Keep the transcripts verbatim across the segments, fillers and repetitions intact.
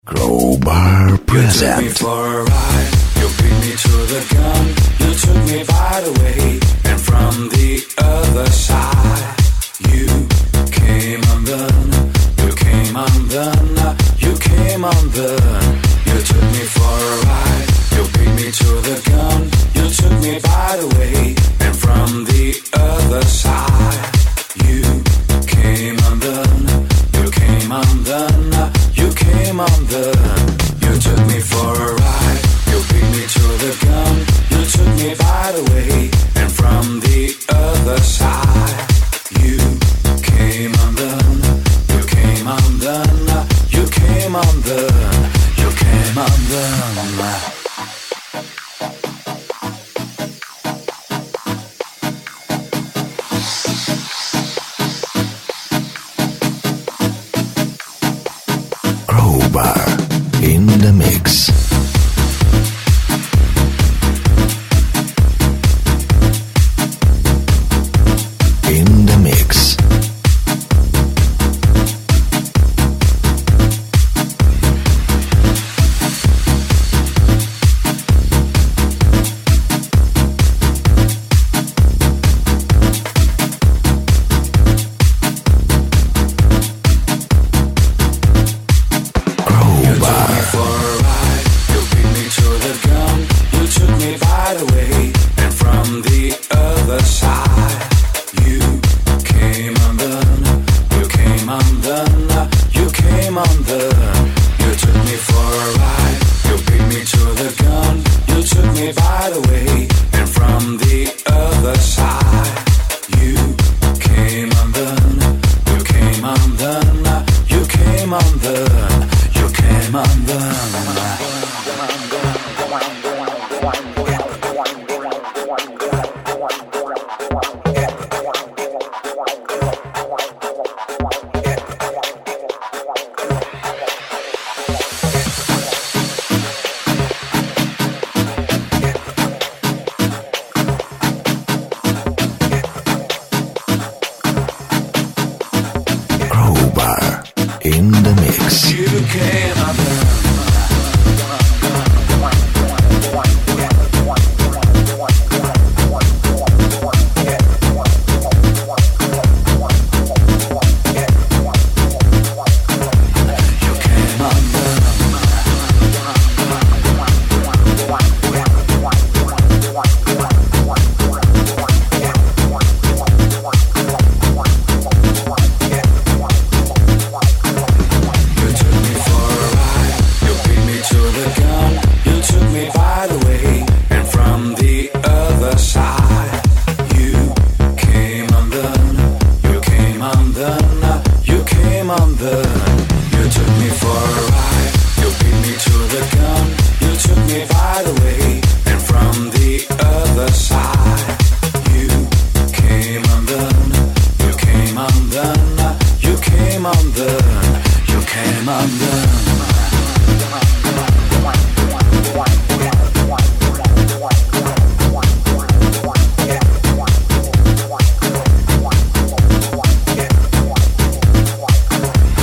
Crowbar present. You took me for a ride, you beat me to the gun, you took me by the way, and from the other side, you came undone, you came undone, you came undone. You took me for a ride, you beat me to the gun, you took me by the way, and from the other side, you came undone, you came undone, you came undone. You took me for a ride, you beat me to the gun, you took me by the way, and from the other side, you came undone, you came undone, you came undone, you came undone. Crowbar in the mix. In the mix. In the mix. You came undone.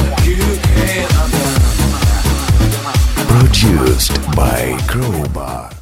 Produced by Crowbar.